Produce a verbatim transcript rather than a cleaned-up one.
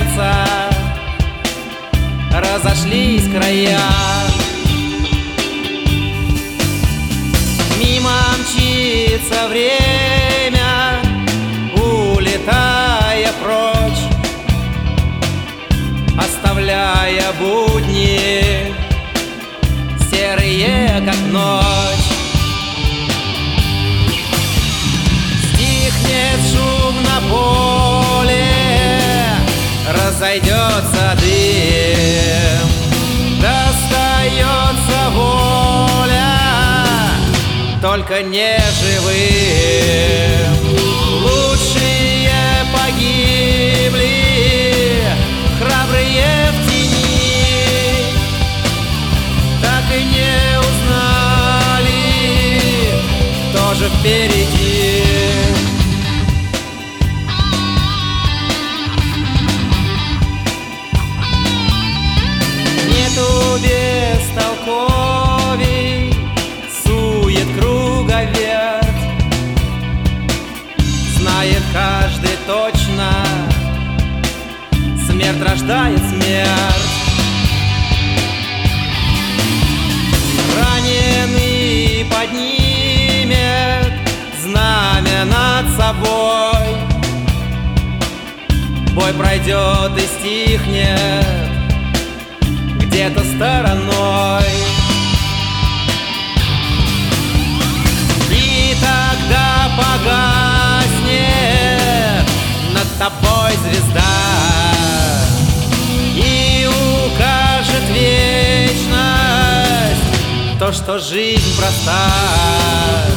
сердца разошлись края. Мимо мчится время, улетая прочь, оставляя будни серые, как ночь. Стихнет шум на поле, разойдется дым, достается воля только не живым. Лучшие погибли, храбрые в тени, так и не узнали, кто же впереди. Нету бестолковей, сует круговерт, знает каждый точно, смерть рождает смерть. Раненый поднимет знамя над собой, бой пройдет и стихнет где-то стороной. И тогда погаснет над тобой звезда и укажет вечность то, что жизнь проста.